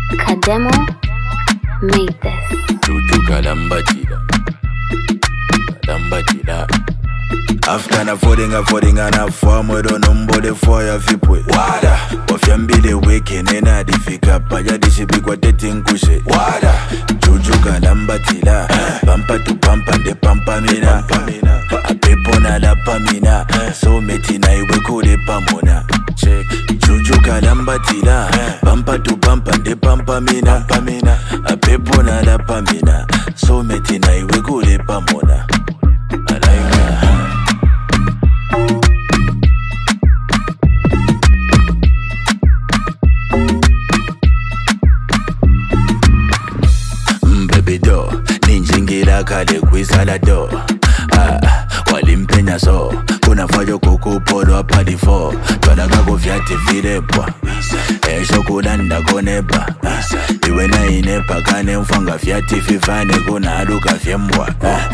Kademo made this. Juju kalambatila. After na fodding na form do number the fire vipwe. Wada. Wafyambile weke nena difika paya dishibikwa dating kushe. Wada. Juju kalambatila. Pampa tu pampa de pampa mina. Apepo na la pamina. So metina iwe kule pamona. Check. Juju kalambatila. Pampa tu pampa de pampa mina. Apepo na la pamina. So metina iwe kule pamona. Bebedo, ninjingira kale kwisala do. Walimpenya so, kuna fajo kukupolo apadi fo. Twalaka kufyati vilepa, esho kulanda konepa. Iwe na inepa kane mfanga fyati fifane kuna aluka fyembwa.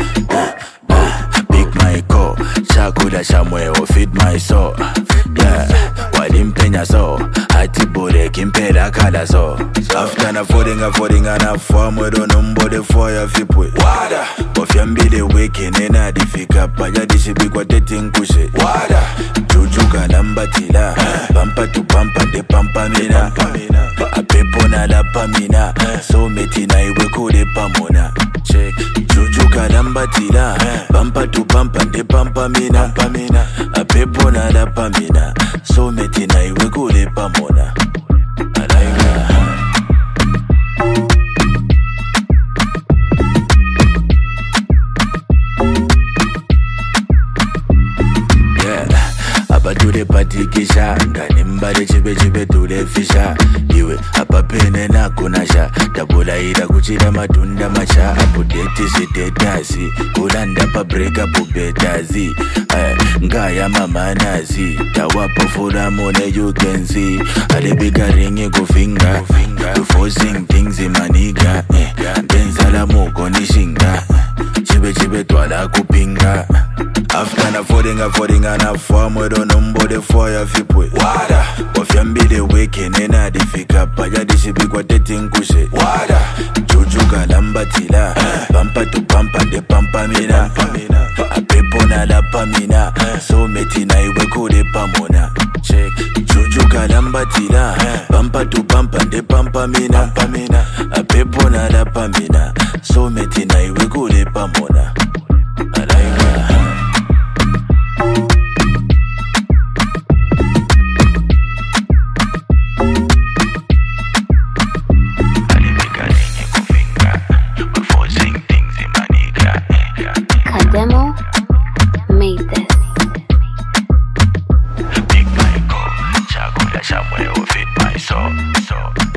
Pick my call, chakula chamweo feed my soul. Yeah, walimpenya so, hati bure kimpera kala so. After na fodding na form do number the fire vipwe. Wada. Wafyambile weke nena difika paya dishibikwa dating kushe. Wada. Juju kalambatila. Pampa tu pampa de pampa mina. Apepo na la pamina. So metina iwe kule pamona. Check. Juju kalambatila. Pampa tu pampa de pampa mina. Apepo na la pamina. So metina iwe kule pamona. Dule patikisha ndani mbale chibe dule fisha. Iwe hapa pene na kunasha. Tabula ila kuchila matunda macha. Apudeti sitetasi kulanda pa breka pubetazi. Ngaya mama nazi tawapa fula mone you can see. Alibiga ringi kufinga. You forcing things imaniga. Benzala muko nishinga. Chibe twala kupinga. After na fodding na form do number the fire vipwe. Wada. Wafyambile weke nena difika paya dishibikwa dating kushe. Wada. Juju kalambatila. Pampa tu pampa de pampa mina. Apepo na la pamina. So metina iwe kule pamona. Check. Juju kalambatila. Pampa tu pampa de pampa mina. Apepo na la pamina. So metina iwe kule pamona. Kademo made this. Pick my call, chakula chamweo feed my soul.